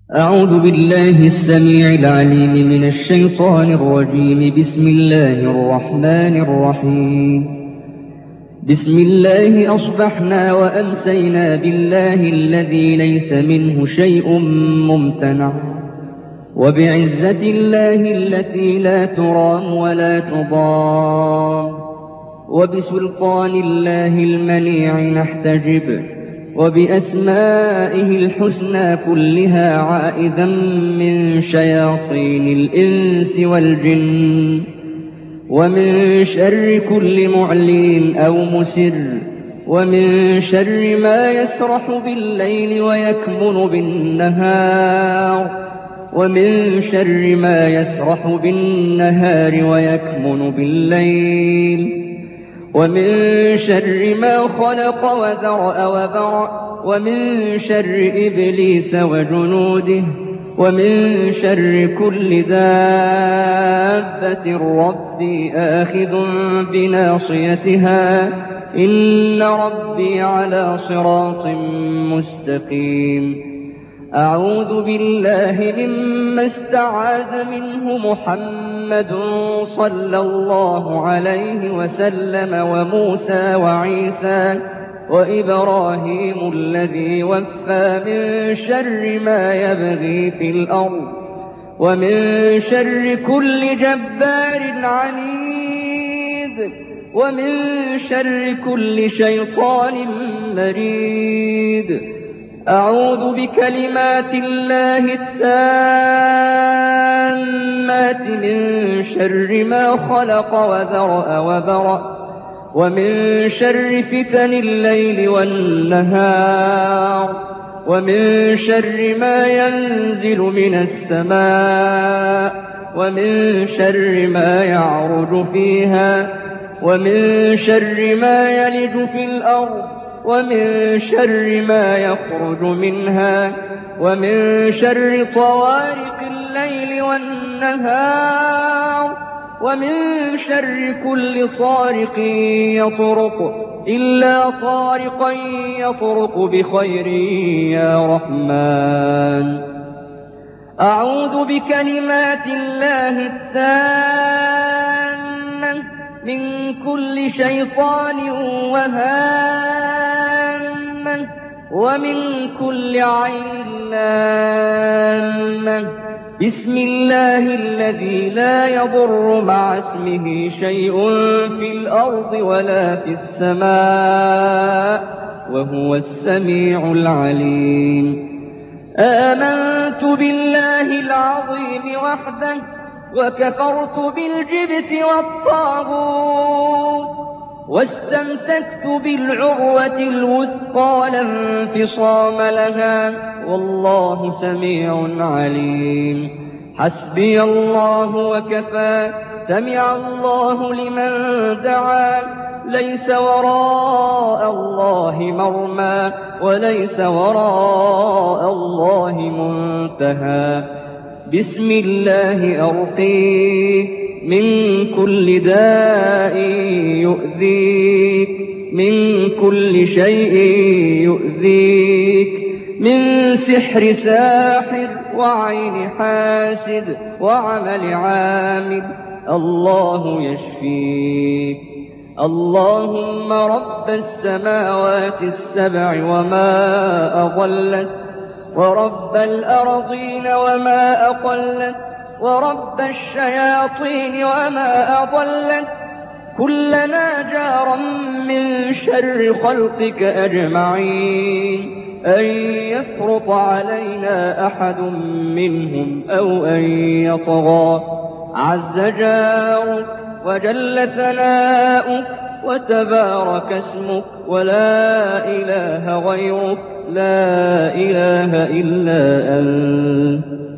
أعوذ بالله السميع العليم من الشيطان الرجيم. بسم الله الرحمن الرحيم. بسم الله أصبحنا وأمسينا بالله الذي ليس منه شيء ممتنع، وبعزة الله التي لا ترام ولا تضام، وبسلطان الله المنيع نحتجب، وبأسمائه الحسنى كلها عائذا من شياطين الإنس والجن، ومن شر كل معلن أو مسر، ومن شر ما يسرح بالليل ويكمن بالنهار، ومن شر ما يسرح بالنهار ويكمن بالليل، ومن شر ما خلق وذرأ وبرأ، ومن شر إبليس وجنوده، ومن شر كل دابة ربي آخذ بناصيتها، إن ربي على صراط مستقيم. أعوذ بالله مما استعاذ منه محمد صلى الله عليه وسلم، وموسى وعيسى وإبراهيم الذي وفى، من شر ما يبغي في الأرض، ومن شر كل جبار عنيد، ومن شر كل شيطان مريد. أعوذ بكلمات الله التامات من شر ما خلق وذرأ وبرأ، ومن شر فتن الليل والنهار، ومن شر ما ينزل من السماء، ومن شر ما يعرج فيها، ومن شر ما يلج في الأرض، ومن شر ما يخرج منها، ومن شر طوارق الليل والنهار، ومن شر كل طارق يطرق إلا طارقا يطرق بخير يا رحمن. أعوذ بكلمات الله التامة من كل شيطان وهامة، ومن كل عين لامة. بسم الله الذي لا يضر مع اسمه شيء في الأرض ولا في السماء، وهو السميع العليم. آمنت بالله العظيم وحده، وكفرت بالجبت والطاغوت، واستمسكت بالعروة الوثقى لا انفصام لها، والله سميع عليم. حسبي الله وكفى، سمع الله لمن دعا، ليس وراء الله مرمى، وليس وراء الله منتهى. بسم الله أرقيك من كل داء يؤذيك، من كل شيء يؤذيك، من سحر ساحر، وعين حاسد، وعمل عامل، الله يشفيك. اللهم رب السماوات السبع وما أضلت، ورب الأرضين وما أقلت، ورب الشياطين وما أضلت، كلنا جارا من شر خلقك أجمعين، أن يفرط علينا أحد منهم أو أن يطغى. عز جارك وجل ثناؤك وتبارك اسمك، ولا إله غيرك، لا إله إلا أنت.